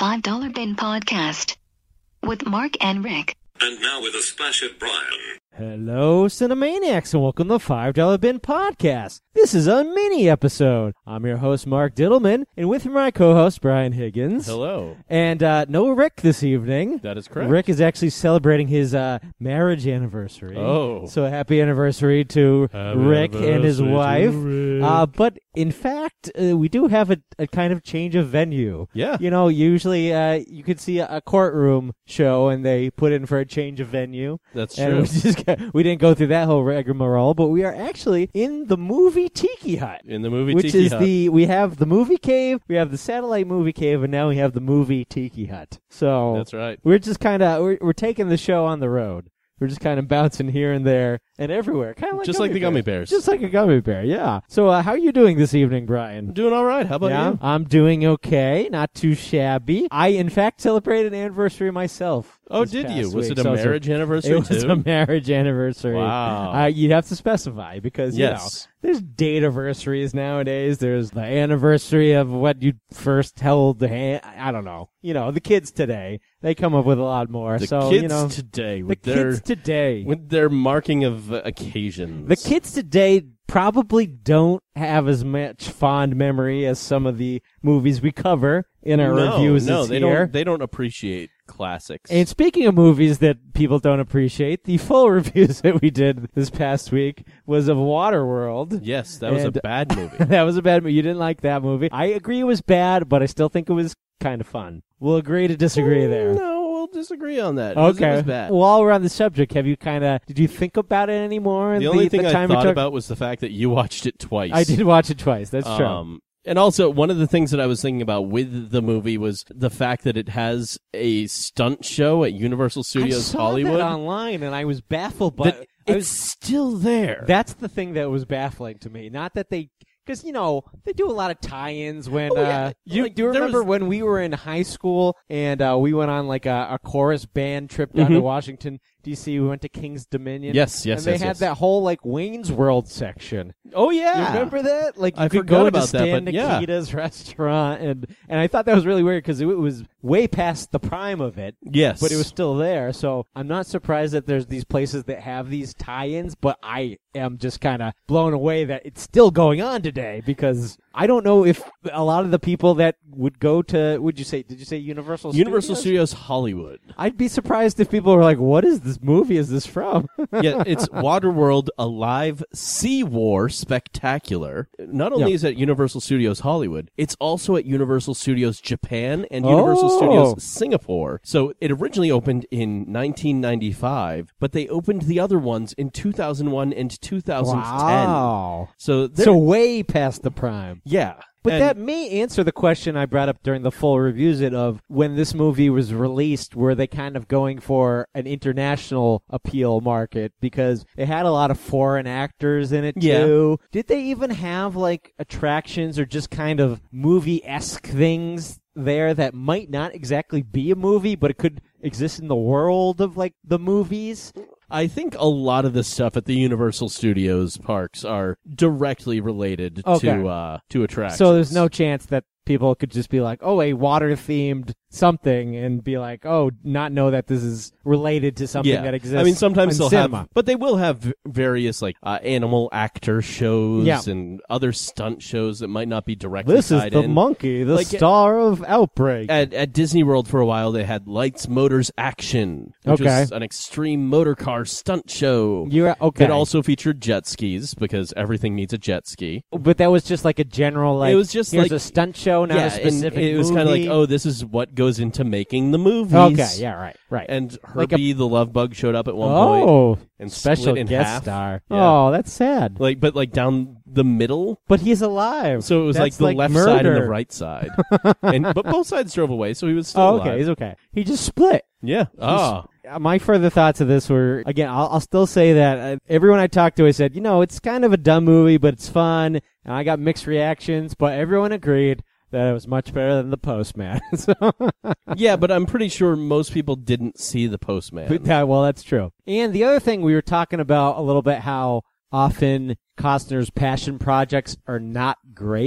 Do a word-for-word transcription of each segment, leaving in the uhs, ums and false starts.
five dollar Bin Podcast with Mark and Rick. And now with a splash of Brian. Hello, Cinemaniacs, and welcome to the five dollar Bin Podcast. This is a mini episode. I'm your host, Mark Diddleman, and with me, my co-host, Brian Higgins. Hello. And uh, no Rick this evening. That is correct. Rick is actually celebrating his uh, marriage anniversary. Oh. So happy anniversary to Happy Rick and his anniversary to wife. Rick. Uh, but in fact, uh, we do have a, a kind of change of venue. Yeah. You know, usually uh, you could see a, a courtroom show and they put in for a change of venue. That's And true. we, just got, we didn't go through that whole rigmarole, but we are actually in the movie Tiki Hut. In the movie Which Tiki is Hut. the, we have the movie cave, we have the satellite movie cave, and now we have the movie Tiki Hut. So That's right. we're just kind of, we're, we're taking the show on the road. We're just kind of bouncing here and there and everywhere. Kind of like Just gummy like the bears. gummy bears. Just like a gummy bear, yeah. So uh, how are you doing this evening, Brian? I'm doing all right. How about yeah, you? I'm doing okay. Not too shabby. I, in fact, celebrated an anniversary myself. Oh, this did past you? Was week. it a So marriage anniversary It was too? a marriage anniversary. Wow. Uh, you'd have to specify because, you Yes. know, there's date anniversaries nowadays. There's the anniversary of what you first held the hand. I don't know. You know, the kids today, they come up with a lot more. The so, kids you know, today the with their kids today. with their marking of uh, occasions. The kids today probably don't have as much fond memory as some of the movies we cover in our no, reviews no, this they year. don't. They don't appreciate classics. And speaking of movies that people don't appreciate, the full reviews that we did this past week was of Waterworld. yes, that was And- a bad movie. That was a bad movie. You didn't like that movie. I agree it was bad, but I still think it was kind of fun. We'll agree to disagree there. No, we'll disagree on that. It was- Okay. It was bad. While we're on the subject, have you kind of did you think about it anymore? the only the, thing the I time it thought took? about was the fact that you watched it twice. I did watch it twice. That's true. Um, and also, one of the things that I was thinking about with the movie was the fact that it has a stunt show at Universal I Studios saw Hollywood. that online, and I was baffled by That I it's was- still there. That's the thing that was baffling to me. Not that they, because you know they do a lot of tie-ins. When Oh, yeah. uh, you Like, do you there remember was- when we were in high school and uh, we went on like a, a chorus band trip down to Mhm. Washington D C. We went to King's Dominion. Yes, yes, and they yes, had yes. that whole like Wayne's World section. oh yeah, You remember that? Like you I could forgot go about to that, Stan but yeah. Nikita's restaurant, and and I thought that was really weird because it was way past the prime of it. Yes, But it was still there, so I'm not surprised that there's these places that have these tie-ins, but I am just kind of blown away that it's still going on today because I don't know if a lot of the people that would go to, would you say, did you say Universal Universal Studios? Studios Hollywood. I'd be surprised if people were like, what is this movie is this from? Yeah, it's Waterworld, a live sea war spectacular. Not only Yeah. is it at Universal Studios Hollywood, it's also at Universal Studios Japan and Universal Oh. Studios Singapore. So it originally opened in nineteen ninety-five, but they opened the other ones in two thousand one and two thousand ten. Wow. So they're- So way past the prime. yeah. But And- that may answer the question I brought up during the full reviews it of when this movie was released, were they kind of going for an international appeal market because it had a lot of foreign actors in it Yeah. too. Did they even have like attractions or just kind of movie-esque things there that might not exactly be a movie, but it could exist in the world of like the movies? I think a lot of the stuff at the Universal Studios parks are directly related Okay. to uh, to attractions. So there's no chance that people could just be like, oh, a water-themed something, and be like, oh, not know that this is related to something yeah. that exists. I mean, sometimes in they'll cinema. have, but they will have v- various like uh, animal actor shows Yeah. and other stunt shows that might not be directly This is tied the in. monkey, the Like, star of Outbreak. At, at Disney World for a while, they had Lights, Motors, Action, which Okay. was an extreme motor car stunt show. You're okay, It also featured jet skis because everything needs a jet ski. but that was just like a general like. It was just here's like- a stunt show, not yeah, a specific. and it was kind of like, movie. oh, this is what goes into making the movies. Okay, yeah, right, right. And Like a- Herbie the Love Bug showed up at one point. oh, and special split in guest half. star. Yeah. Oh, that's sad. Like, but like down the middle. But he's alive. So it was That's like the left side and the murder. right side. and but both sides drove away, so he was still Oh, alive. okay, he's okay. He just split. Yeah. Ah. Uh, My further thoughts of this were, again, I'll, I'll still say that uh, everyone I talked to, I said, you know, it's kind of a dumb movie, but it's fun. And I got mixed reactions, but everyone agreed that it was much better than The Postman. so, Yeah, but I'm pretty sure most people didn't see The Postman. yeah, well, that's true. And the other thing we were talking about a little bit, how often Costner's passion projects are not great.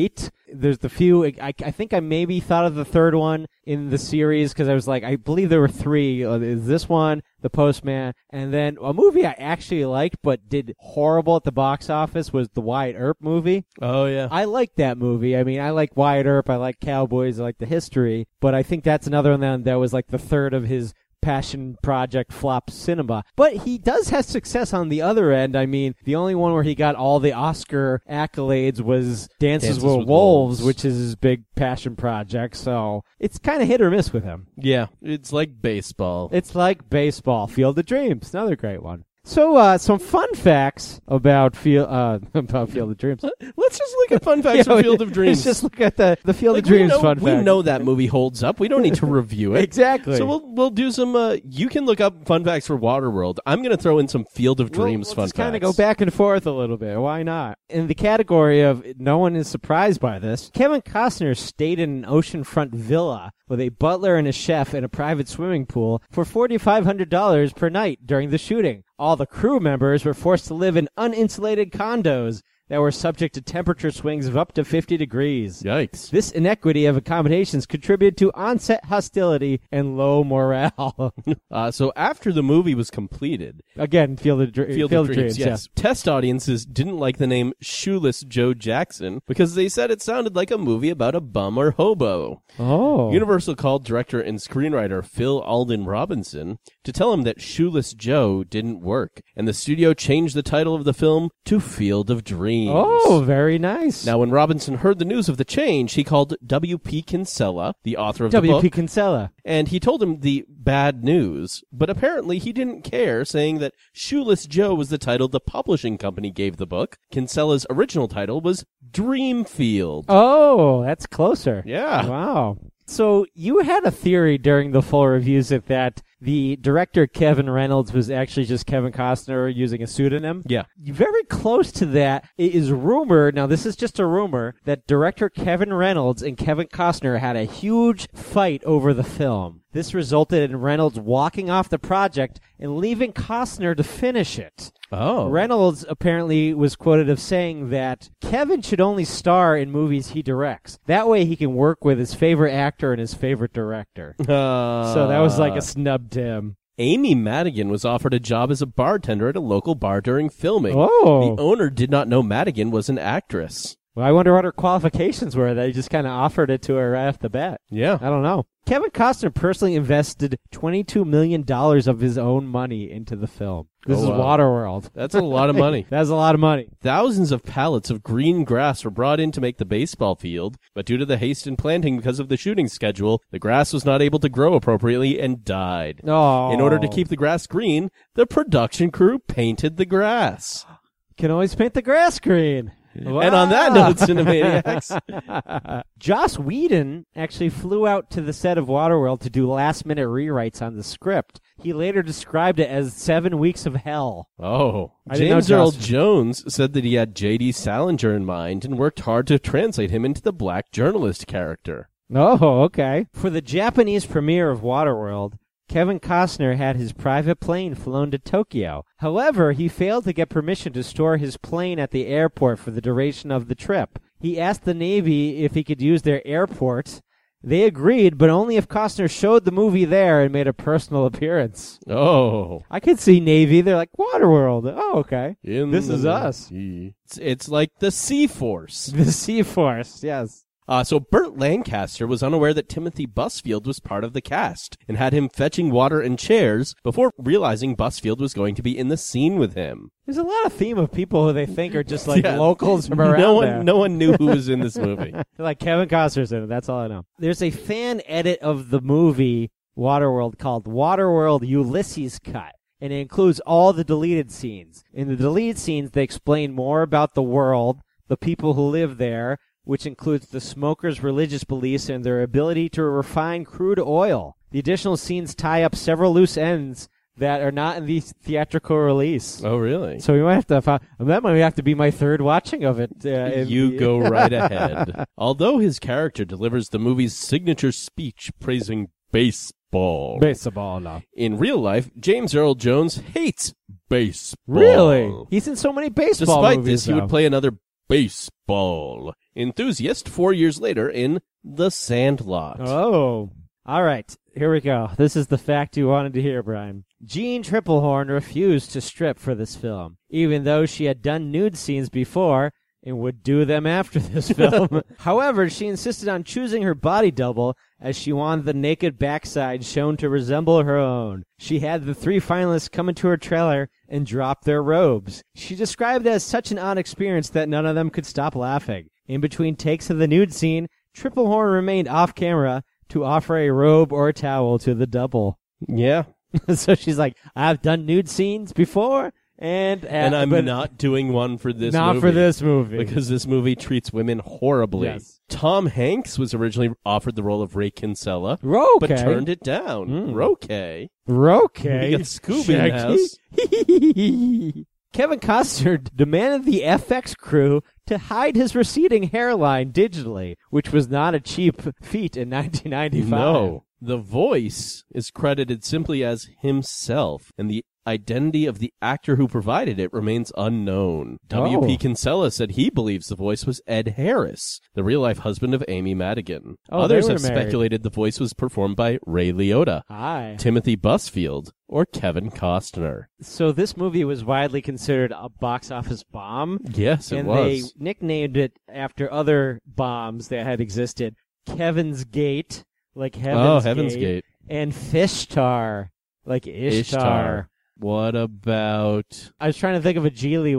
There's the few. I, I think I maybe thought of the third one in the series because I was like, I believe there were three. Uh, is this one, The Postman, and then a movie I actually liked but did horrible at the box office was the Wyatt Earp movie. Oh, yeah. I like that movie. I mean, I like Wyatt Earp. I like cowboys. I like the history. But I think that's another one that was like the third of his passion project flop cinema. But he does have success on the other end. I mean, the only one where he got all the Oscar accolades was Dances, Dances with, with Wolves, Wolves. which is his big passion project. So it's kind of hit or miss with him. Yeah, it's like baseball. It's like baseball. Field of Dreams, another great one. So, uh, some fun facts about Field, uh, about Field of Dreams. Let's just look at fun facts of Field of Dreams. Let's just look at the, the Field Like, of Dreams we know, fun we facts. know that movie holds up. We don't need to review it. Exactly. So we'll we'll do some. Uh, you can look up fun facts for Waterworld. I'm going to throw in some Field of Dreams we'll, we'll fun just kind of facts. go back and forth a little bit. Why not? In the category of no one is surprised by this, Kevin Costner stayed in an oceanfront villa with a butler and a chef and a private swimming pool for four thousand five hundred dollars per night during the shooting. All the crew members were forced to live in uninsulated condos that were subject to temperature swings of up to fifty degrees. Yikes. This inequity of accommodations contributed to on-set hostility and low morale. Uh, so after the movie was completed, Again, Field of, Dr- Field, Field of Dreams, yes, test audiences didn't like the name Shoeless Joe Jackson because they said it sounded like a movie about a bum or hobo. Yeah. Oh. Universal called director and screenwriter Phil Alden Robinson to tell him that Shoeless Joe didn't work, and the studio changed the title of the film to Field of Dreams. Oh, very nice. Now, when Robinson heard the news of the change, he called W P Kinsella, the author of W P the book, Kinsella. and he told him the bad news. But apparently he didn't care, saying that Shoeless Joe was the title the publishing company gave the book. Kinsella's original title was Dreamfield. Oh, that's closer. Yeah. Wow. So you had a theory during the full reviews that, that the director Kevin Reynolds was actually just Kevin Costner using a pseudonym. Yeah. Very close to that. It is rumored, now this is just a rumor, that director Kevin Reynolds and Kevin Costner had a huge fight over the film. This resulted in Reynolds walking off the project and leaving Costner to finish it. Oh. Reynolds apparently was quoted of saying that Kevin should only star in movies he directs. That way he can work with his favorite actor and his favorite director. Uh, So that was like a snub to him. Amy Madigan was offered a job as a bartender at a local bar during filming. Oh. The owner did not know Madigan was an actress. Well, I wonder what her qualifications were. They just kind of offered it to her right off the bat. Yeah. I don't know. Kevin Costner personally invested twenty-two million dollars of his own money into the film. This Oh, is wow. Waterworld. That's a lot of money. That's a lot of money. Thousands of pallets of green grass were brought in to make the baseball field, but due to the haste in planting because of the shooting schedule, the grass was not able to grow appropriately and died. Oh. In order to keep the grass green, the production crew painted the grass. Can always paint the grass green. And on that note, Cinemaniacs. Joss Whedon actually flew out to the set of Waterworld to do last-minute rewrites on the script. He later described it as seven weeks of hell. Oh. I didn't know James Earl Joss- Jones said that he had J D Salinger in mind and worked hard to translate him into the black journalist character. Oh, okay. For the Japanese premiere of Waterworld, Kevin Costner had his private plane flown to Tokyo. However, he failed to get permission to store his plane at the airport for the duration of the trip. He asked the Navy if he could use their airport. They agreed, but only if Costner showed the movie there and made a personal appearance. Oh. I could see Navy. They're like, Waterworld. Oh, okay. In This the is us. It's, it's like the Sea Force. The Sea Force, yes. Uh, so Burt Lancaster was unaware that Timothy Busfield was part of the cast and had him fetching water and chairs before realizing Busfield was going to be in the scene with him. There's a lot of theme of people who they think are just like Yeah. locals from around no one, there. no one knew who was in this movie. They're like Kevin Costner's in it. That's all I know. There's a fan edit of the movie Waterworld called Waterworld Ulysses Cut, and it includes all the deleted scenes. In the deleted scenes, they explain more about the world, the people who live there, which includes the smokers' religious beliefs and their ability to refine crude oil. The additional scenes tie up several loose ends that are not in the theatrical release. Oh, really? So we might have to. Find, that might have to be my third watching of it. Uh, in You the- go right ahead. Although his character delivers the movie's signature speech praising baseball, Baseball, no. in real life, James Earl Jones hates baseball. Really? He's in so many baseball Despite movies. this, he though. would play another baseball enthusiast four years later in The Sandlot. Oh. All right. Here we go. This is the fact you wanted to hear, Brian. Jean Triplehorn refused to strip for this film, even though she had done nude scenes before and would do them after this film. However, she insisted on choosing her body double as she wanted the naked backside shown to resemble her own. She had the three finalists come into her trailer and drop their robes. She described it as such an odd experience that none of them could stop laughing. In between takes of the nude scene, Triplehorn remained off camera to offer a robe or a towel to the double. Yeah. So she's like, I've done nude scenes before, and uh, And I'm but not doing one for this not movie. for this movie. Because this movie treats women horribly. Yes. Tom Hanks was originally offered the role of Ray Kinsella, Roque. but turned it down. Mm. Roque. Roque. We got Scooby in the house. Shaggy. Kevin Costner demanded the F X crew to hide his receding hairline digitally, which was not a cheap feat in nineteen ninety-five. No. The voice is credited simply as himself, and the identity of the actor who provided it remains unknown. W P Oh. Kinsella said he believes the voice was Ed Harris, the real-life husband of Amy Madigan. Oh, Others they have were married. speculated the voice was performed by Ray Liotta, Hi. Timothy Busfield, or Kevin Costner. So this movie was widely considered a box office bomb. Yes, it and was. they nicknamed it after other bombs that had existed. Kevin's Gate, like Heaven's oh, Heaven's Gate, Gate. and Fishtar, like Ishtar. Ishtar. What about... I was trying to think of a Geely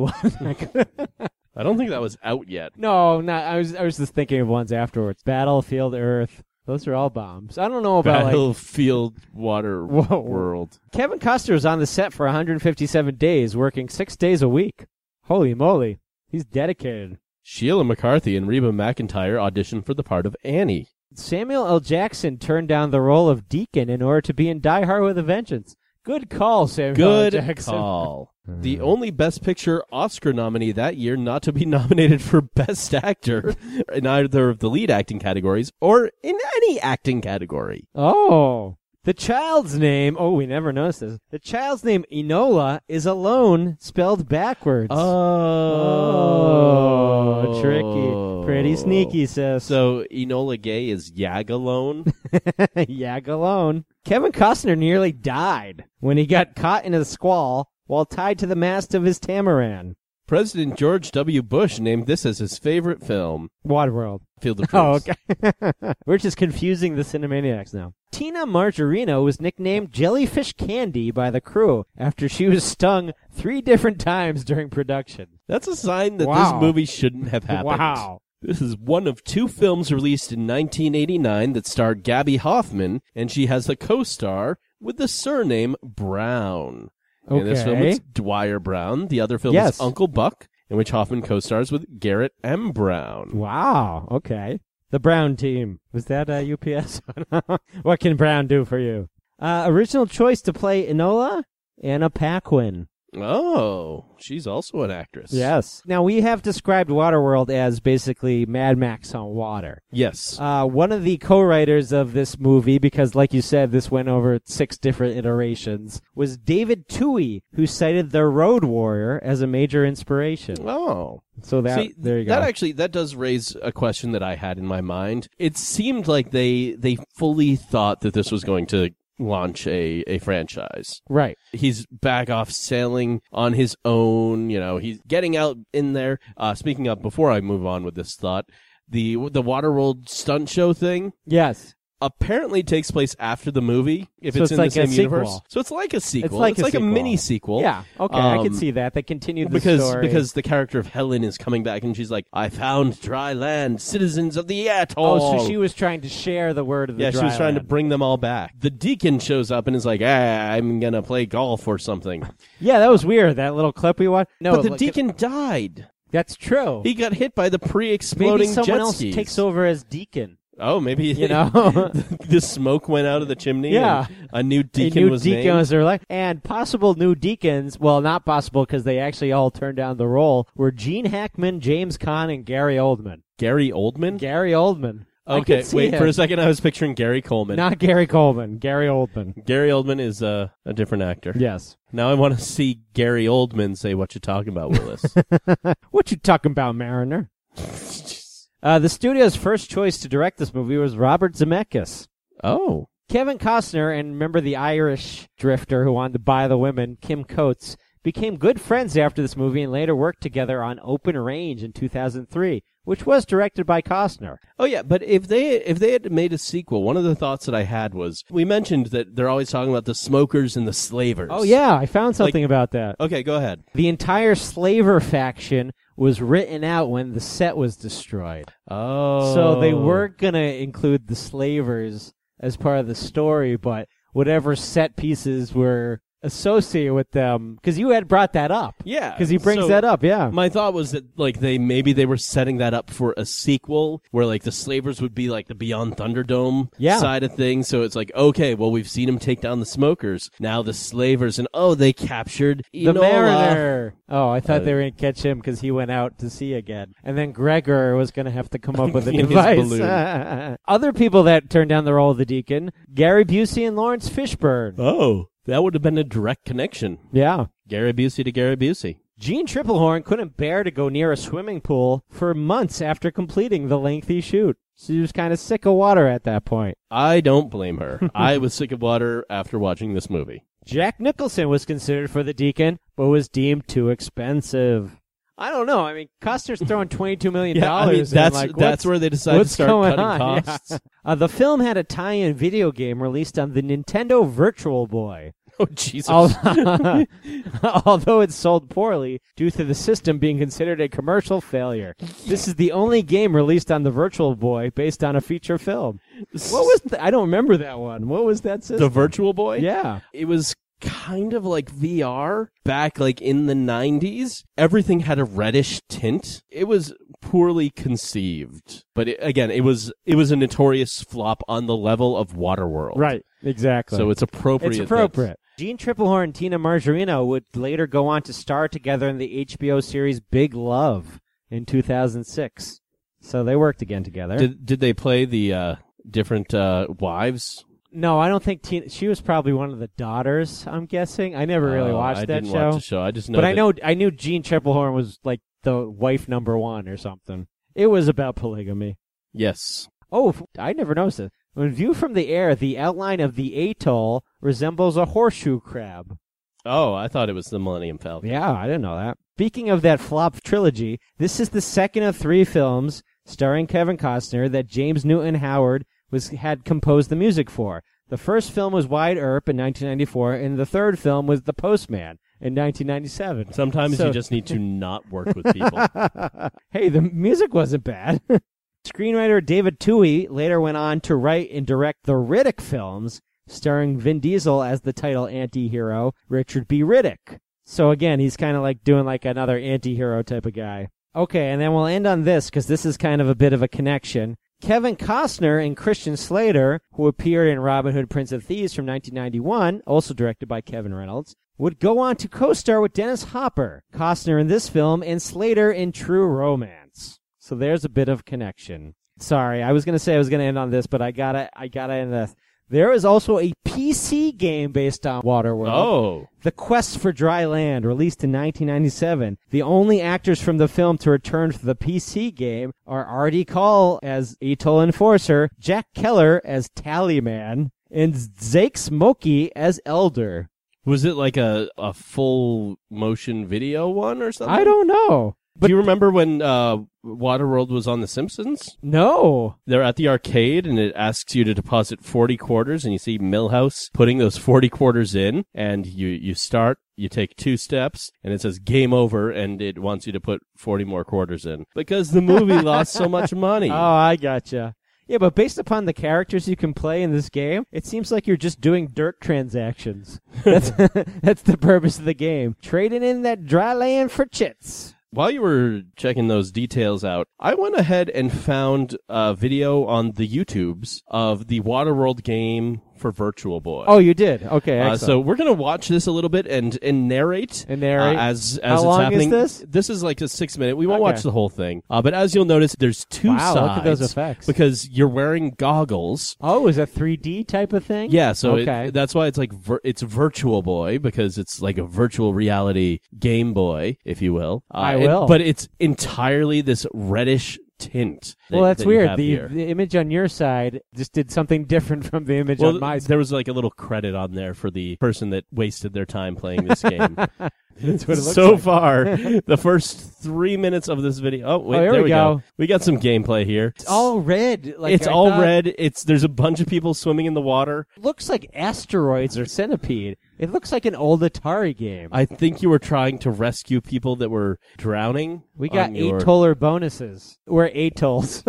one. I don't think that was out yet. no, not. I was. I was just thinking of ones afterwards. Battlefield Earth. Those are all bombs. I don't know about like Battlefield Water Whoa. World. Kevin Costner was on the set for one hundred fifty-seven days, working six days a week. Holy moly, he's dedicated. Sheila McCarthy and Reba McEntire auditioned for the part of Annie. Samuel L. Jackson turned down the role of Deacon in order to be in Die Hard with a Vengeance. Good call, Samuel Good L. Jackson. call. The only Best Picture Oscar nominee that year not to be nominated for Best Actor in either of the lead acting categories or in any acting category. Oh. The child's name, oh, we never noticed this. The child's name, Enola, is alone, spelled backwards. Oh. Oh, tricky. Pretty sneaky, sis. So Enola Gay is Yagalone? Yagalone. Kevin Costner nearly died when he got caught in a squall while tied to the mast of his Tamaran. President George W. Bush named this as his favorite film. Waterworld. Field of Oh, Dreams. okay. We're just confusing the Cinemaniacs now. Tina Margarino was nicknamed Jellyfish Candy by the crew after she was stung three different times during production. That's a sign that Wow. this movie shouldn't have happened. Wow. This is one of two films released in nineteen eighty-nine that starred Gabby Hoffman, and she has a co-star with the surname Brown. In this film, Okay. it's Dwyer Brown. The other film Yes. is Uncle Buck, in which Hoffman co-stars with Garrett M. Brown. Wow. Okay. The Brown team. Was that uh, U P S? What can Brown do for you? Uh, original choice to play Enola? Anna Paquin. Oh, she's also an actress. Yes. Now, we have described Waterworld as basically Mad Max on water. Yes. Uh, one of the co-writers of this movie, because like you said, this went over six different iterations, was David Toohey, who cited The Road Warrior as a major inspiration. Oh. So that, See, there you go. that actually, that does raise a question that I had in my mind. It seemed like they, they fully thought that this was going to launch a, a franchise. Right. He's back off sailing on his own. You know, he's getting out in there. Uh, speaking of, before I move on with this thought, the the Waterworld stunt show thing Yes. apparently takes place after the movie, if So it's, it's in like the a same universe. sequel. So it's like a sequel. It's like a a, sequel. mini sequel. Yeah. Okay. I can Um, see that. They continued the because story. because the character of Helen is coming back and she's like, I found dry land, citizens of the atoll. Oh, so she was trying to share the word of the Yeah, she dry was trying to land. bring them all back. The deacon shows up and is like, ah, I'm going to play golf or something. Yeah, that was weird. That little clip we watched. No, but the look, deacon died. That's true. He got hit by the pre-exploding Maybe someone jet else skis. takes over as deacon. Oh, maybe You know? the smoke went out of the chimney. Yeah. and a new deacon a new was deacon named. was elected, and possible new deacons. Well, not possible because they actually all turned down the role. Were Gene Hackman, James Caan, and Gary Oldman. Gary Oldman. Gary Oldman. I Okay, could see wait, him. for a second I was picturing Gary Coleman. Not Gary Coleman. Gary Oldman. Gary Oldman is uh, a different actor. Yes. Now I want to see Gary Oldman say, "What you talking about, Willis?" What you talking about, Mariner? uh, the studio's first choice to direct this movie was Robert Zemeckis. Oh. Kevin Costner, and remember the Irish drifter who wanted to buy the women, Kim Coates, became good friends after this movie and later worked together on Open Range in two thousand three, which was directed by Costner. Oh yeah, but if they if they had made a sequel, one of the thoughts that I had was we mentioned that they're always talking about the smokers and the slavers. Oh yeah, I found something Like- about that. Okay, go ahead. The entire slaver faction was written out when the set was destroyed. Oh. So they weren't going to include the slavers as part of the story, but whatever set pieces were associated with them, because you had brought that up. Yeah, Because he brings so that up, yeah. My thought was that like they maybe they were setting that up for a sequel where like the slavers would be like the Beyond Thunderdome Yeah. side of things. So it's like, okay, well we've seen him take down the smokers. Now the slavers, and oh, they captured The Enola. Mariner. Oh, I thought Uh, they were going to catch him because he went out to sea again. And then Gregor was going to have to come up with a In his device. balloon. Other people that turned down the role of the Deacon, Gary Busey and Lawrence Fishburne. Oh, that would have been a direct connection. Yeah. Gary Busey to Gary Busey. Gene Triplehorn couldn't bear to go near a swimming pool for months after completing the lengthy shoot. She was kind of sick of water at that point. I don't blame her. I was sick of water after watching this movie. Jack Nicholson was considered for the Deacon, but was deemed too expensive. I don't know. I mean, Costner's throwing twenty-two million dollars. Yeah, I mean, that's like, that's what's- where they decided to what's start going cutting on? costs. Yeah. Uh, the film had a tie-in video game released on the Nintendo Virtual Boy. Oh Jesus! Although, although it sold poorly due to the system being considered a commercial failure. This is the only game released on the Virtual Boy based on a feature film. What was the, I don't remember that one. What was that system? The Virtual Boy? Yeah. It was kind of like V R back like in the nineties. Everything had a reddish tint. It was poorly conceived. But it, again, it was it was a notorious flop on the level of Waterworld. Right. Exactly. So it's appropriate. It's appropriate. Gene Triplehorn and Tina Margarino would later go on to star together in the H B O series Big Love in two thousand six. So they worked again together. Did did they play the uh, different uh, wives? No, I don't think Tina. She was probably one of the daughters. I'm guessing. I never really Oh, watched I that didn't show. watch the show. I just know. But I that- know I knew Gene Triplehorn was like the wife number one or something. It was about polygamy. Yes. Oh, f- I never noticed it. When viewed from the air, the outline of the atoll resembles a horseshoe crab. Oh, I thought it was the Millennium Falcon. Yeah, I didn't know that. Speaking of that flop trilogy, this is the second of three films starring Kevin Costner that James Newton Howard was had composed the music for. The first film was Wyatt Earp in nineteen ninety-four, and the third film was The Postman in nineteen ninety-seven. Sometimes So- you just need to not work with people. Hey, the music wasn't bad. Screenwriter David Twohy later went on to write and direct the Riddick films, starring Vin Diesel as the title anti-hero, Richard B. Riddick. So again, he's kind of like doing like another anti-hero type of guy. Okay, and then we'll end on this, because this is kind of a bit of a connection. Kevin Costner and Christian Slater, who appeared in Robin Hood, Prince of Thieves from nineteen ninety-one, also directed by Kevin Reynolds, would go on to co-star with Dennis Hopper, Costner in this film, and Slater in True Romance. So there's a bit of connection. Sorry, I was going to say I was going to end on this, but I gotta, I gotta end this. There is also a P C game based on Waterworld. Oh. The Quest for Dry Land, released in nineteen ninety-seven. The only actors from the film to return for the P C game are Artie Call as Atoll Enforcer, Jack Keller as Tallyman, and Zake Smokey as Elder. Was it like a, a full motion video one or something? I don't know. Do you remember when uh, Waterworld was on The Simpsons? No. They're at the arcade, and it asks you to deposit forty quarters, and you see Milhouse putting those forty quarters in, and you, you start, you take two steps, and it says game over, and it wants you to put forty more quarters in. Because the movie lost so much money. Oh, I gotcha. Yeah, but based upon the characters you can play in this game, it seems like you're just doing dirt transactions. That's, that's the purpose of the game. Trading in that dry land for chits. While you were checking those details out, I went ahead and found a video on the YouTubes of the Waterworld game for Virtual Boy. Oh, you did? Okay, Uh, excellent. so we're gonna watch this a little bit and and narrate, And narrate. uh, as as How it's long is happening. this? This is like a six minute. We won't Okay. watch the whole thing, uh, but as you'll notice, there's two Wow, sides. look at those effects. Because you're wearing goggles. Oh, is that three D type of thing? Yeah, so it- Okay. that's why it's like vir- it's Virtual Boy, because it's like a virtual reality Game Boy, if you will. Uh, I and- will. but it's entirely this reddish tint. that- Well, that's that you weird. have The, here. the image on your side just did something different from the image Well, on my side. there was like a little credit on there for the person that wasted their time playing this game. That's what it looks so like. far, the first three minutes of this video. Oh, wait, Oh, here there we we go. We got some gameplay here. It's all red. Like it's I all thought- red. It's there's a bunch of people swimming in the water. Looks like asteroids or centipede. It looks like an old Atari game. I think you were trying to rescue people that were drowning. we got on your- atoller bonuses. We're atolls.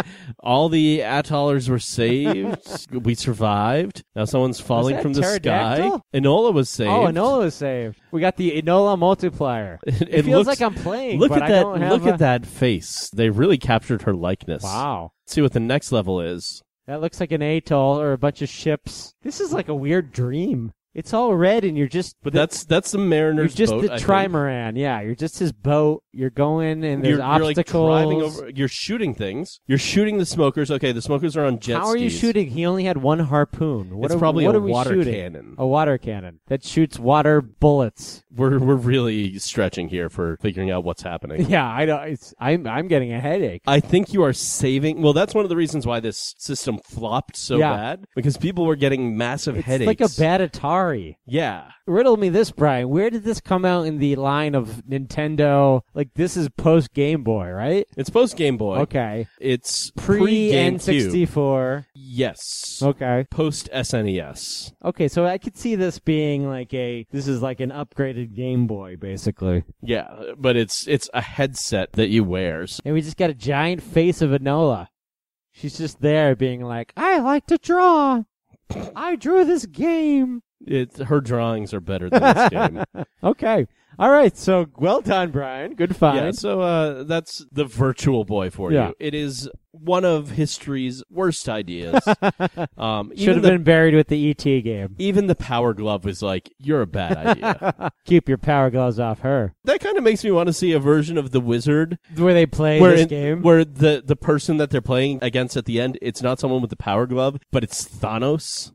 All the atollers were saved. We survived. Now someone's falling that from the sky. pterodactyl? Enola was saved. Oh, Enola was saved. We got the Enola multiplier. It, It feels looks- like I'm playing, Look but at I that! don't have Look a- at that face. They really captured her likeness. Wow. Let's see what the next level is. That looks like an atoll or a bunch of ships. This is like a weird dream. It's all red and you're just... But the- that's that's the You're mariner's just boat. the I think. trimaran. Yeah, you're just his boat. You're going and there's You're, you're like obstacles. driving over. You're shooting things. You're shooting the smokers. Okay, the smokers are on jet How are you skis. shooting? He only had one harpoon. What It's are, probably what a are we water shooting? cannon. A water cannon that shoots water bullets. We're we're really stretching here for figuring out what's happening. Yeah, I know. It's, I'm I'm getting a headache. I think you are saving. Well, that's one of the reasons why this system flopped so Yeah. bad, because people were getting massive It's headaches. like a bad Atari. Yeah. Riddle me this, Brian. Where did this come out in the line of Nintendo? Like, this is post Game Boy, right? It's post Game Boy. Okay. It's Pre N GameCube. sixty-four. Yes. Okay. Post S N E S. Okay, so I could see this being like a, this is like an upgraded Game Boy, basically. Yeah, but it's it's a headset that you wear. So And we just got a giant face of Enola. She's just there being like, I like to draw. I drew this game. It, her drawings are better than this game. Okay. All right. So well done, Brian. Good find. Yeah, so uh, that's the Virtual Boy for Yeah. you. It is one of history's worst ideas. um, Should even have the, been buried with the E T game. Even the Power Glove was like, you're a bad idea. Keep your power gloves off her. That kind of makes me want to see a version of the Wizard Where they play where this in- game. where the the person that they're playing against at the end, it's not someone with the Power Glove, but it's Thanos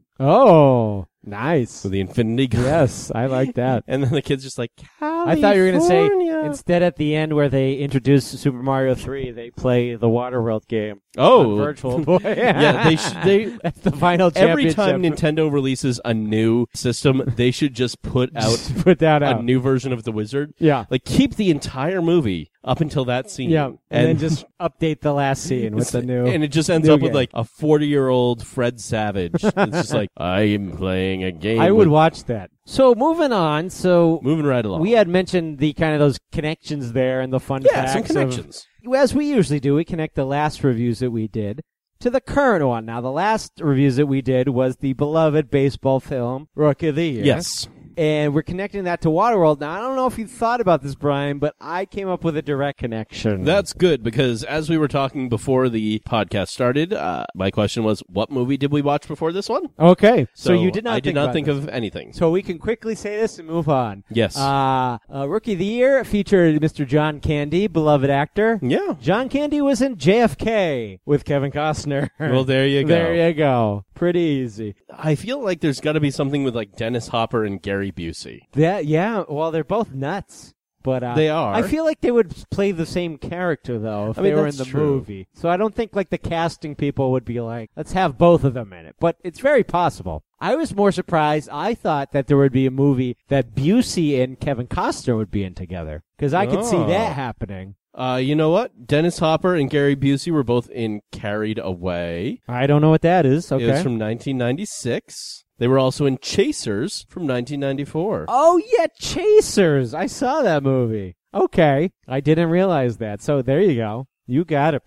Oh, nice. with the Infinity Glove. Yes, I like that. And then the kid's just like, I thought you were going to say, California. instead at the end where they introduce Super Mario three, they play the Waterworld game. Oh. on Virtual Boy. Yeah, they sh- they That's the final every championship. time Nintendo releases a new system, they should just put out Just put that a out. new version of the Wizard. Yeah. Like keep the entire movie up until that scene. Yeah, and, then just update the last scene with the new. and it just ends new up with game. like a forty-year-old Fred Savage. It's just like, I am playing a game. I would with-" watch that. So moving on, so Moving right along. we had mentioned the kind of those connections there and the fun yeah, facts. some of- connections. as we usually do, we connect the last reviews that we did to the current one. Now, the last reviews that we did was the beloved baseball film, Rookie of the Year. Yes. And we're connecting that to Waterworld. Now, I don't know if you thought about this, Brian, but I came up with a direct connection. That's good because as we were talking before the podcast started, uh, my question was, what movie did we watch before this one? Okay. So, you did not I think did not about think this. of anything. So we can quickly say this and move on. Yes. Uh, uh, Rookie of the Year featured Mister John Candy, beloved actor. yeah. John Candy was in J F K with Kevin Costner. Well, there you go. There you go. Pretty easy. I feel like there's got to be something with like Dennis Hopper and Gary Busey. That yeah. Well, they're both nuts, but uh, They are. I feel like they would play the same character though if I mean, they were in that's the true. movie. So I don't think like the casting people would be like, let's have both of them in it. But it's very possible. I was more surprised. I thought that there would be a movie that Busey and Kevin Costner would be in together because I could see Oh. that happening. Uh, you know what? Dennis Hopper and Gary Busey were both in Carried Away. I don't know what that is. Okay. It was from nineteen ninety-six. They were also in Chasers from nineteen ninety-four. Oh, yeah, Chasers. I saw that movie. Okay. I didn't realize that. So there you go. You got it, Brian.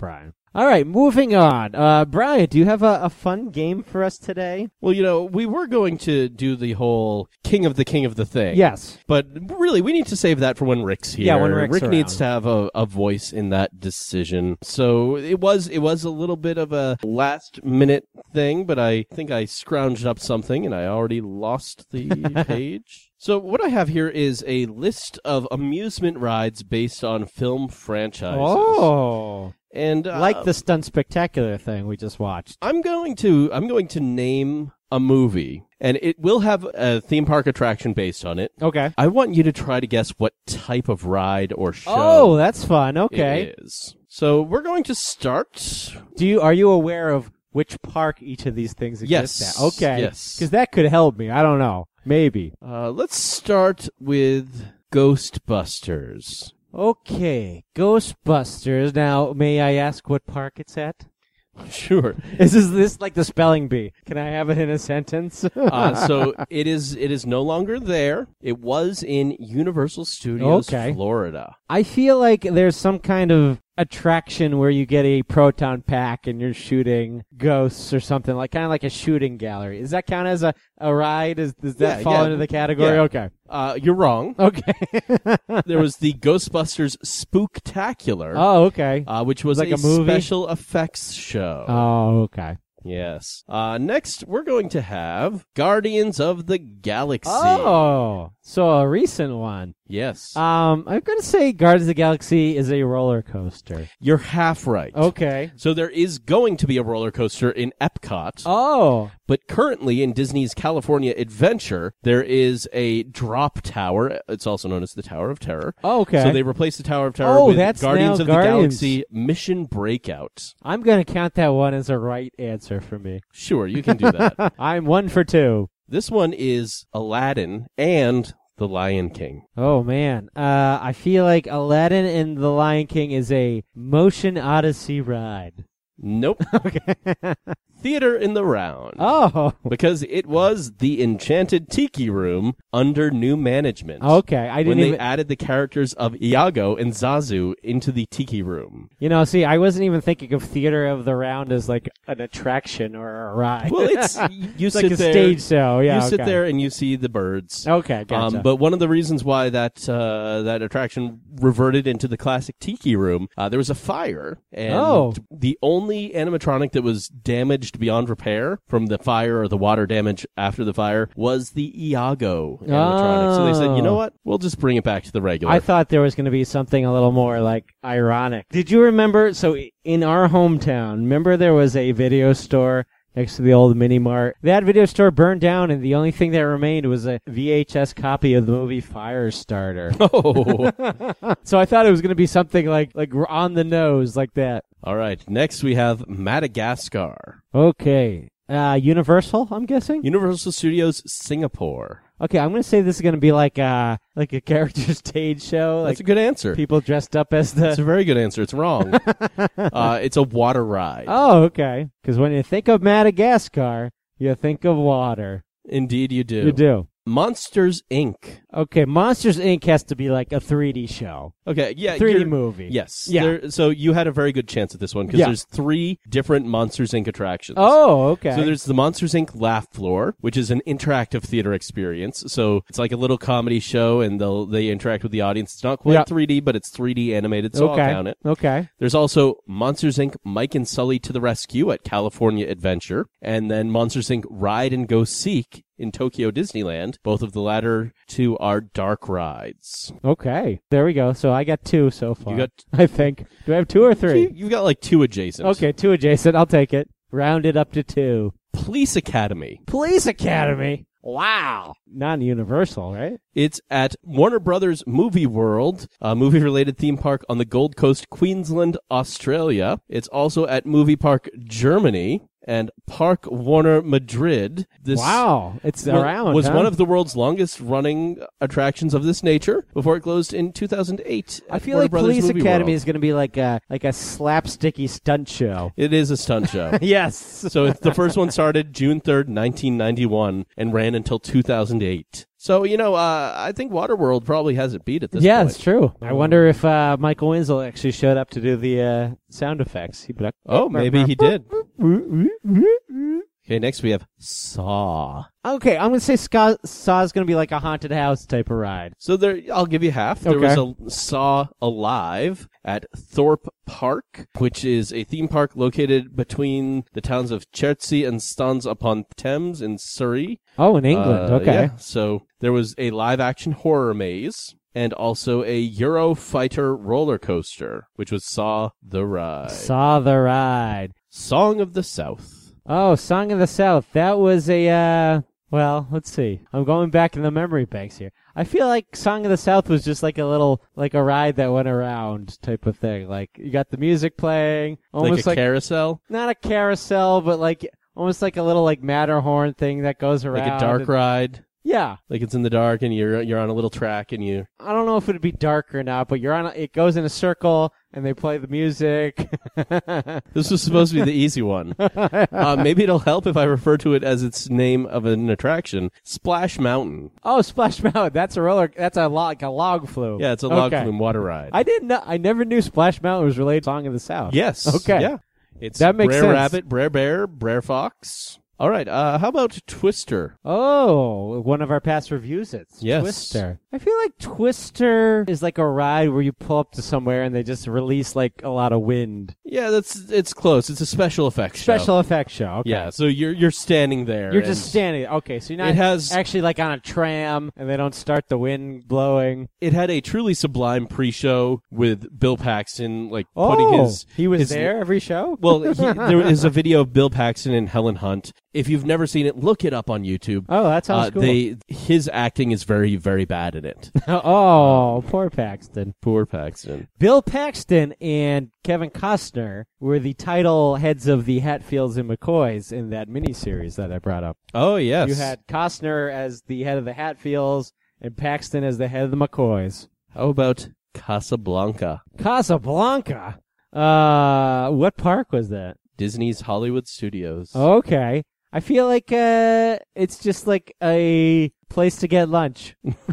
All right, moving on. Uh, Brian, do you have a, a fun game for us today? Well, you know, we were going to do the whole king of the king of the thing. Yes. But really, we need to save that for when Rick's here. Yeah, when Rick's Rick around. needs to have a, a voice in that decision. So it was it was a little bit of a last minute thing, but I think I scrounged up something and I already lost the page. So what I have here is a list of amusement rides based on film franchises. Oh. And uh, Like the Stunt Spectacular thing we just watched. I'm going to I'm going to name a movie, and it will have a theme park attraction based on it. Okay. I want you to try to guess what type of ride or show Oh, that's fun. Okay. it is. So we're going to start. Do you are you aware of which park each of these things exist Yes. at? Okay. Yes. Because that could help me. I don't know. Maybe. Uh, let's start with Ghostbusters. Okay. Ghostbusters. Now, may I ask what park it's at? Sure. Is this, this like the spelling bee? Can I have it in a sentence? Uh, so it is. It is no longer there. It was in Universal Studios, Okay. Florida. I feel like there's some kind of attraction where you get a proton pack and you're shooting ghosts or something, like kind of like a shooting gallery. Does that count as a, a ride? Is, does that Yeah, fall yeah. into the category? Yeah. Okay. Uh, you're wrong. Okay. There was the Ghostbusters Spooktacular. Oh, okay. Uh, which was Like a, a movie? special effects show. Oh, okay. Yes. Uh, next, we're going to have Guardians of the Galaxy. Oh, so a recent one. Yes. Um, I'm going to say Guardians of the Galaxy is a roller coaster. You're half right. Okay. So there is going to be a roller coaster in Epcot, Oh. but currently in Disney's California Adventure, there is a drop tower. It's also known as the Tower of Terror. Oh, okay. So they replaced the Tower of Terror Oh, with that's Guardians now of Guardians. the Galaxy Mission Breakout. I'm going to count that one as a right answer for me. Sure, you can do that. I'm one for two. This one is Aladdin and The Lion King. Oh, man. Uh, I feel like Aladdin and The Lion King is a motion odyssey ride. Nope. Okay. Theater in the Round. Oh. Because it was the Enchanted Tiki Room under new management. Okay. I When didn't they even... added the characters of Iago and Zazu into the Tiki Room. You know, see, I wasn't even thinking of Theater of the Round as like an attraction or a ride. Well, it's you It's sit like a there, stage show. Yeah. you sit okay. there and you see the birds. Okay, gotcha. Um, but one of the reasons why that uh, that attraction reverted into the classic Tiki Room, uh, there was a fire, and Oh. the only animatronic that was damaged beyond repair from the fire or the water damage after the fire was the Iago animatronic. So they said, you know Oh. what? We'll just bring it back to the regular. I thought there was going to be something a little more like ironic. Did you remember? So in our hometown, remember there was a video store next to the old mini mart. That video store burned down, and the only thing that remained was a V H S copy of the movie Firestarter. Oh. So I thought it was going to be something like like on the nose like that. All right. Next, we have Madagascar. Okay. Uh, Universal, I'm guessing? Universal Studios Singapore. Okay, I'm going to say this is going to be like a, like a character stage show. That's Like a good answer. people dressed up as the... That's a very good answer. It's wrong. uh, it's a water ride. Oh, okay. Because when you think of Madagascar, you think of water. Indeed, you do. You do. Monsters, Incorporated. Okay, Monsters, Incorporated has to be like a three D show. Okay, yeah. three D you're- movie. Yes. Yeah. There- so you had a very good chance at this one because Yeah. there's three different Monsters, Incorporated attractions. Oh, okay. So there's the Monsters, Incorporated Laugh Floor, which is an interactive theater experience. So it's like a little comedy show, and they'll they interact with the audience. It's not quite Yeah. three D, but it's three D animated, so okay. I'll count it. Okay. There's also Monsters, Incorporated Mike and Sully to the Rescue at California Adventure, and then Monsters, Incorporated Ride and Go Seek in Tokyo Disneyland. Both of the latter two are dark rides. Okay. There we go. So I got two so far. You got I think. Do I have two or you, three? you've got like two adjacent. Okay, two adjacent. I'll take it. Round it up to two. Police Academy. Police Academy. Wow. Non-universal, right? It's at Warner Brothers Movie World, a movie-related theme park on the Gold Coast, Queensland, Australia. It's also at Movie Park Germany and Park Warner Madrid. This Wow. It's wa- around, was huh? one of the world's longest-running attractions of this nature before it closed in two thousand eight. I at feel Warner like Brothers Police Movie Academy World. is going to be like a like a slapsticky stunt show. It is a stunt show. Yes. So it's, the first one started June third, nineteen ninety-one, and ran until two thousand eight. So, you know, uh, I think Waterworld probably has it beat at this yeah, point. it's true. I wonder if uh, Michael Winslow actually showed up to do the uh, sound effects. He'd be like, Oh, maybe he did. Okay, next we have Saw. Okay, I'm going to say Saw is going to be like a haunted house type of ride. So there, I'll give you half. There Okay. was a Saw Alive at Thorpe Park, which is a theme park located between the towns of Chertsey and Staines-upon-Thames in Surrey. Oh, in England. Uh, okay. yeah. So there was a live-action horror maze and also a Eurofighter roller coaster, which was Saw the Ride. Saw the ride. Song of the South. Oh, Song of the South. That was a, uh, well, let's see. I'm going back in the memory banks here. I feel like Song of the South was just like a little, like a ride that went around type of thing. Like, you got the music playing. Almost Like a like, carousel? not a carousel, but like, almost like a little like Matterhorn thing that goes around. Like a dark and- ride? Yeah. Like it's in the dark and you're you're on a little track and you... I don't know if it'd be dark or not, but you're on. A, it goes in a circle and they play the music. This was supposed to be the easy one. Uh, maybe it'll help if I refer to it as its name of an attraction, Splash Mountain. Oh, Splash Mountain. That's a roller. That's a log, like a log flume. Yeah, it's a log Okay. flume water ride. I didn't know. I never knew Splash Mountain was related to Song of the South. Yes. Okay. Yeah. It's That makes Brer sense. Rabbit, Brer Bear, Brer Fox. All right. Uh, how about Twister? Oh, one of our past reviews. It's Yes. Twister. I feel like Twister is like a ride where you pull up to somewhere and they just release like a lot of wind. Yeah, that's it's close. It's a special effects show. Special effects show. Okay. Yeah. So you're you're standing there. You're and just standing. Okay, so you're not It has- actually like on a tram and they don't start the wind blowing. It had a truly sublime pre-show with Bill Paxton, like Oh, putting his. he was his- there every show? Well, he, there is a video of Bill Paxton and Helen Hunt. If you've never seen it, look it up on YouTube. Oh, that sounds uh, cool. They his acting is very very bad in it. Oh, poor Paxton. Poor Paxton. Bill Paxton and Kevin Costner were the title heads of the Hatfields and McCoys in that miniseries that I brought up. Oh yes. You had Costner as the head of the Hatfields and Paxton as the head of the McCoys. How about Casablanca? Casablanca. Uh, what park was that? Disney's Hollywood Studios. Okay. I feel like uh, it's just like a place to get lunch.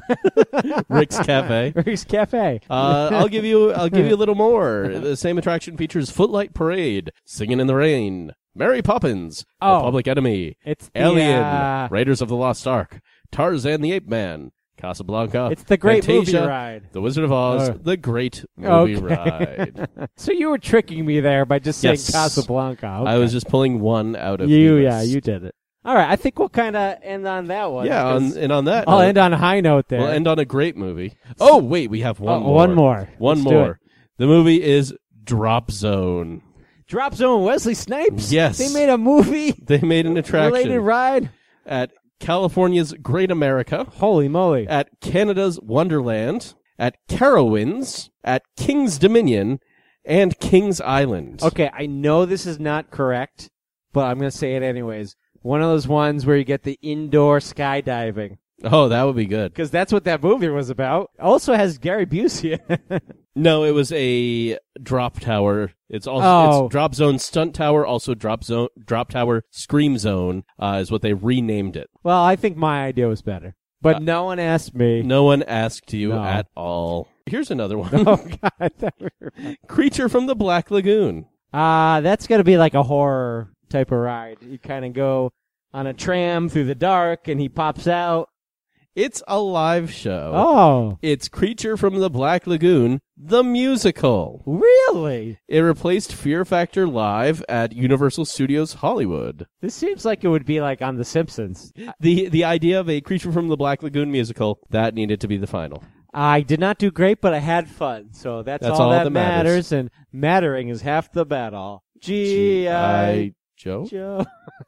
Rick's Cafe. Rick's Cafe. Uh, I'll give you. I'll give you a little more. The same attraction features Footlight Parade, Singing in the Rain, Mary Poppins, Oh. The Public Enemy, It's the, Alien, uh, Raiders of the Lost Ark, Tarzan the Ape Man, Casablanca. It's the great Fantasia, movie ride. The Wizard of Oz, Oh. the Great Movie Okay. Ride. So you were tricking me there by just saying Yes. Casablanca. Okay. I was just pulling one out of you. the Yeah, list. you did it. All right. I think we'll kind of end on that one. Yeah, on, because and on that, I'll note, end on a high note there. we'll end on a great movie. Oh wait, we have one Oh, more. one more. One Let's do more. it. The movie is Drop Zone. Drop Zone. Wesley Snipes. Yes. They made a movie They made an attraction related ride. at California's Great America, Holy moly! at Canada's Wonderland, at Carowinds, at King's Dominion, and King's Island. Okay, I know this is not correct, but I'm going to say it anyways. One of those ones where you get the indoor skydiving. Oh, that would be good. Because that's what that movie was about. Also has Gary Busey. No, it was a drop tower. It's also Oh. it's Drop Zone Stunt Tower, also Drop Zone Drop Tower Scream Zone uh, is what they renamed it. Well, I think my idea was better. But Uh, no one asked me. No one asked you No. at all. Here's another one. Oh, God. that were- Creature from the Black Lagoon. Uh, that's going to be like a horror type of ride. You kind of go on a tram through the dark, and he pops out. It's a live show. Oh, It's Creature from the Black Lagoon, the musical. really? It replaced Fear Factor Live at Universal Studios Hollywood. This seems like it would be like on The Simpsons. The the idea of a Creature from the Black Lagoon musical, that needed to be the final. I did not do great, but I had fun. So that's, That's all, all that, that matters. matters. And mattering is half the battle. G I Joe? Joe.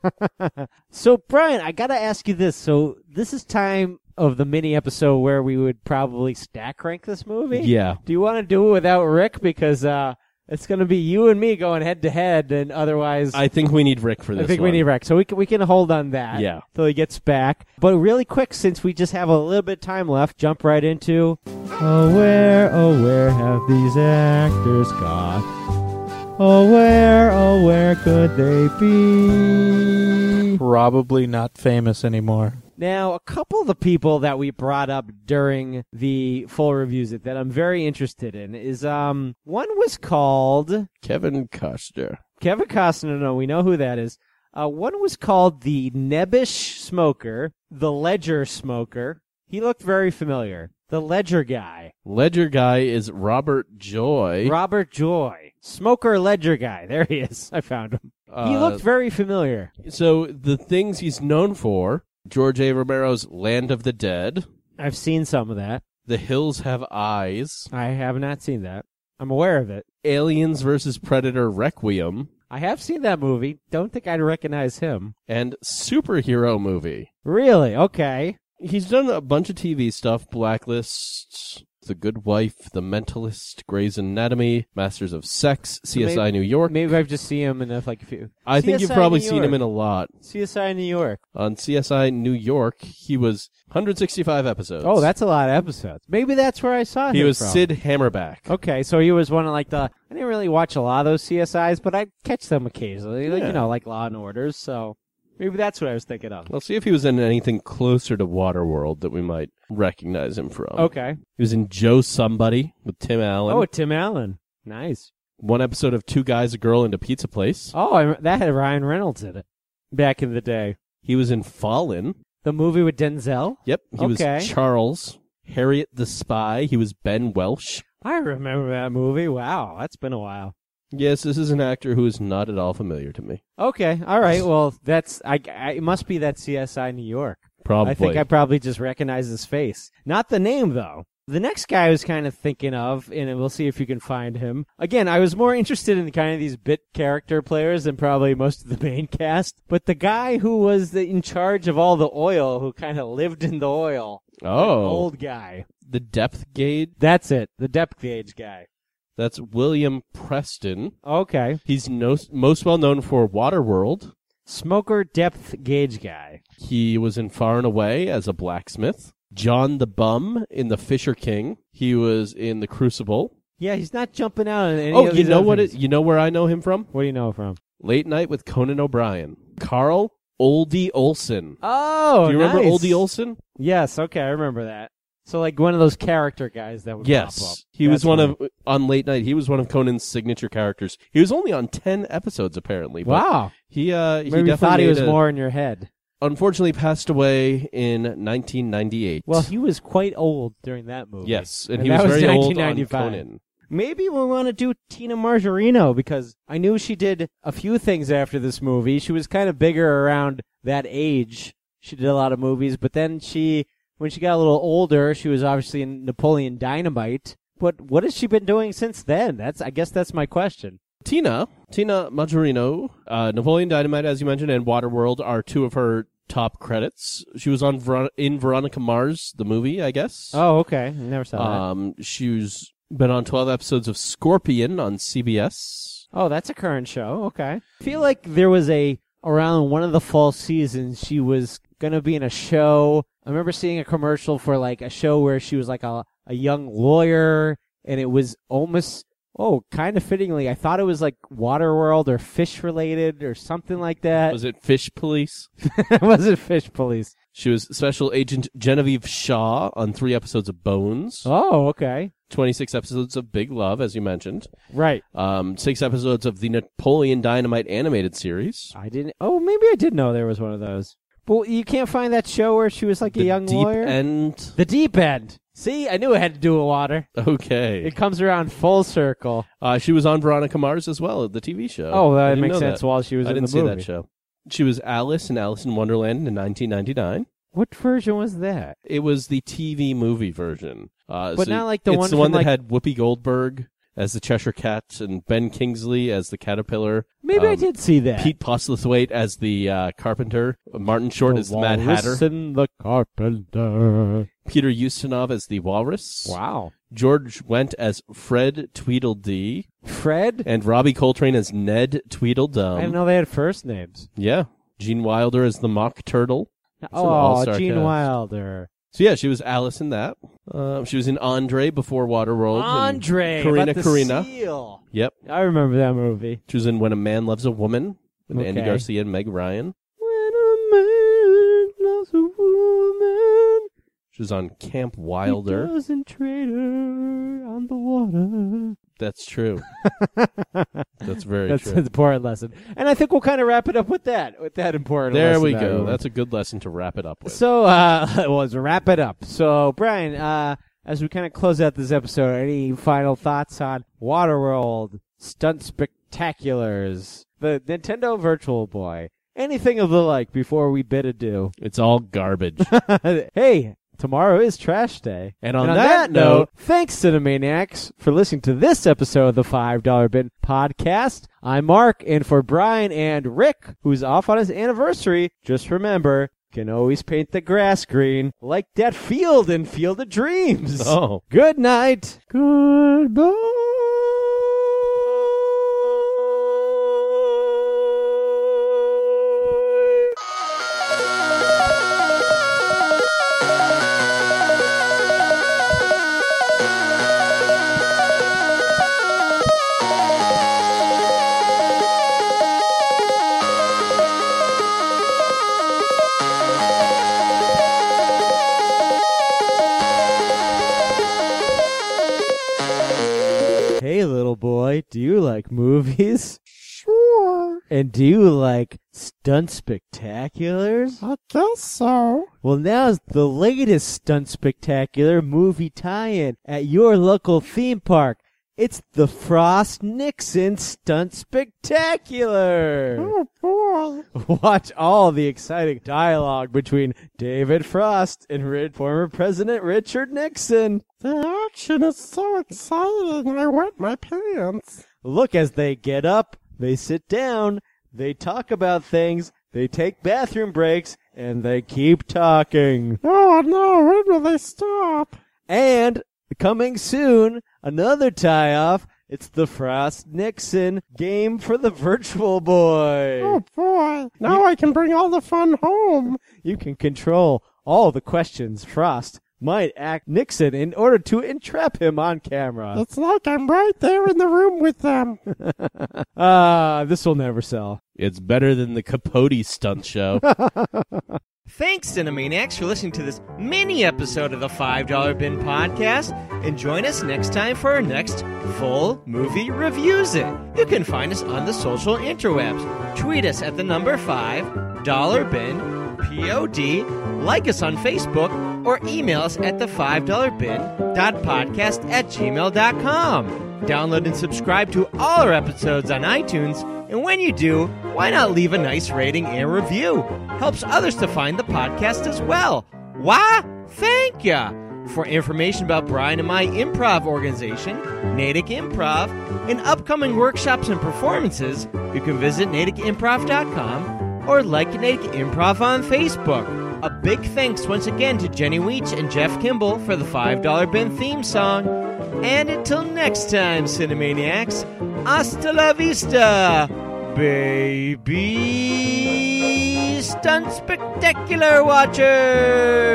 So, Brian, I got to ask you this. So, this is time of the mini episode where we would probably stack rank this movie. Yeah. Do you want to do it without Rick? Because uh, it's going to be you and me going head to head, and otherwise, I think we need Rick for this I think one. we need Rick. So we can we can hold on that. Yeah. Till he gets back. But really quick, since we just have a little bit of time left, jump right into. Oh where, oh where have these actors gone? Oh where, oh where could they be? Probably not famous anymore. Now, a couple of the people that we brought up during the full reviews that I'm very interested in is um one was called Kevin Costner. Kevin Costner. No, we know who that is. Uh, one was called the Nebbish Smoker, the Ledger Smoker. He looked very familiar. The Ledger guy. Ledger guy is Robert Joy. Robert Joy. Smoker Ledger guy. There he is. I found him. Uh, he looked very familiar. So the things he's known for, George A. Romero's Land of the Dead. I've seen some of that. The Hills Have Eyes. I have not seen that. I'm aware of it. Aliens versus Predator Requiem. I have seen that movie. Don't think I'd recognize him. And Superhero Movie. Really? Okay. He's done a bunch of T V stuff. Blacklist, The Good Wife, The Mentalist, Grey's Anatomy, Masters of Sex, C S I maybe, New York. Maybe I've just seen him in a, like a few. I think C S I you've probably New seen York. him in a lot. C S I New York. On C S I New York, he was one hundred sixty-five episodes. Oh, that's a lot of episodes. Maybe that's where I saw him He was from. Sid Hammerback. Okay, so he was one of like the. I didn't really watch a lot of those C S Is, but I'd catch them occasionally, like Yeah. you know, like Law and Orders. So maybe that's what I was thinking of. Let's see if he was in anything closer to Waterworld that we might recognize him from. Okay. He was in Joe Somebody with Tim Allen. Oh, Tim Allen. Nice. One episode of Two Guys, a Girl, and a Pizza Place. Oh, I, that had Ryan Reynolds in it back in the day. He was in Fallen. The movie with Denzel. Yep. He Okay. was Charles. Harriet the Spy. He was Ben Welsh. I remember that movie. Wow, that's been a while. Yes, this is an actor who is not at all familiar to me. Okay, all right. Well, that's I, I. It must be that C S I New York. Probably. I think I probably just recognize his face, not the name though. The next guy I was kind of thinking of, and we'll see if you can find him. Again, I was more interested in kind of these bit character players than probably most of the main cast. But the guy who was the, in charge of all the oil, who kind of lived in the oil, Oh. old guy. The Depth Gauge. That's it, the depth gauge guy. That's William Preston. Okay, He's no, most well known for Waterworld. smoker depth gauge guy. He was in Far and Away as a blacksmith. John the Bum in The Fisher King. He was in The Crucible. Yeah, he's not jumping out on any Oh, of you these know other what? It, things. you know where I know him from? What do you know from? Late Night with Conan O'Brien. Carl Oldie Olson. Oh, Do you remember nice. Oldie Olson? Yes, okay, I remember that. So like one of those character guys that would pop up. Yes. He was That's one funny. of, on Late Night, he was one of Conan's signature characters. He was only on ten episodes, apparently. But Wow. He, uh, he Maybe you definitely thought he made was a- more in your head. unfortunately passed away in nineteen ninety-eight. Well, he was quite old during that movie. Yes, and, And he that was was very old on nineteen ninety-five. Conan. Maybe we want to do Tina Margarino because I knew she did a few things after this movie. She was kind of bigger around that age. She did a lot of movies, but then she, when she got a little older, she was obviously in Napoleon Dynamite. But what has she been doing since then? That's, I guess that's my question. Tina, Tina Majorino, uh, Napoleon Dynamite, as you mentioned, and Waterworld are two of her top credits. She was on Ver- in Veronica Mars, the movie, I guess. Oh, okay. Never saw that. Um, she's been on twelve episodes of Scorpion on C B S. Oh, that's a current show. Okay. I feel like there was a, around one of the fall seasons, she was going to be in a show. I remember seeing a commercial for like a show where she was like a, a young lawyer, and it was almost, oh, kind of fittingly, I thought it was like Waterworld or fish related or something like that. Was it Fish Police? Was it Fish Police? She was Special Agent Genevieve Shaw on three episodes of Bones. Oh, okay. twenty-six episodes of Big Love, as you mentioned. Right. Um, six episodes of the Napoleon Dynamite animated series. I didn't, oh, maybe I did know there was one of those. But you can't find that show where she was like a The young Deep lawyer? End. The Deep End. See, I knew it had to do with water. Okay. It comes around full circle. Uh, she was on Veronica Mars as well, the T V show. Oh, I that didn't makes know sense that. while she was I in didn't the see movie. that show. She was Alice in Alice in Wonderland in nineteen ninety-nine. What version was that? It was the T V movie version. Uh, But so not like the it's one the from, one that like- had Whoopi Goldberg as the Cheshire Cat and Ben Kingsley as the Caterpillar. Maybe I Um, did see that. Pete Postlethwaite as the uh, Carpenter. Martin Short as the Mad Walrus Hatter. and the Carpenter. Peter Ustinov as the Walrus. Wow. George Wendt as Fred Tweedledee. Fred? And Robbie Coltrane as Ned I Tweedledum. didn't know they had first names. Yeah. Gene Wilder as the Mock Turtle. an Oh, all-star Gene cast. Wilder. So yeah, she was Alice in that. Um, she was in Andre before Waterworld. and Andre. Karina about the Karina. seal. Yep. I remember that movie. She was in When a Man Loves a Woman with Andy Okay. Garcia and Meg Ryan. When a man loves a woman. which was on Camp Wilder. He doesn't trade her on the water. That's true. That's very That's true. an important lesson. And I think we'll kind of wrap it up with that, with that important There lesson. we that go. we- That's a good lesson to wrap it up with. So, uh, well, let's wrap it up. So, Brian, uh, as we kind of close out this episode, any final thoughts on Waterworld, Stunt Spectaculars, the Nintendo Virtual Boy, anything of the like before we bid adieu? It's all garbage. Hey, tomorrow is Trash Day. And on and on that that, note- note, thanks, Cinemaniacs, for listening to this episode of the five dollar Bin Podcast. I'm Mark, and for Brian and Rick, who's off on his anniversary, just remember, can always paint the grass green like that field in Field of Dreams. Oh. Good night. Goodbye. Hey, little boy, do you like movies? Sure, And do you like Stunt Spectaculars? I guess so. Well, now's the latest Stunt Spectacular movie tie-in at your local theme park. It's the Frost Nixon Stunt Spectacular. Oh boy. Watch all the exciting dialogue between David Frost and Rid- former President Richard Nixon. The action is so exciting, I wet my pants. Look as they get up, they sit down, they talk about things, they take bathroom breaks, and they keep talking. Oh no, when will they stop? And coming soon, another tie-off. It's the Frost Nixon game for the Virtual Boy. Oh boy, now I can bring all the fun home. You can control all the questions Frost might ask Nixon in order to entrap him on camera. It's like I'm right there in the room with them. Ah, this will never sell. It's better than the Capote stunt show. Thanks, Cinemaniacs, for listening to this mini episode of the five dollar Bin Podcast. And join us next time for our next full movie reviews it. You can find us on the social interwebs. Tweet us at the number five dollar bin P O D. Like us on Facebook or email us at the five dollar bin podcast at gmail dot com. Download and subscribe to all our episodes on iTunes. And when you do, why not leave a nice rating and review? Helps others to find the podcast as well. Why? Thank ya! For information about Brian and my improv organization, Natick Improv, and upcoming workshops and performances, you can visit natick improv dot com or like Natick Improv on Facebook. A big thanks once again to Jenny Weech and Jeff Kimball for the five dollar Bin theme song. And until next time, Cinemaniacs, hasta la vista, baby! Stunt Spectacular Watchers!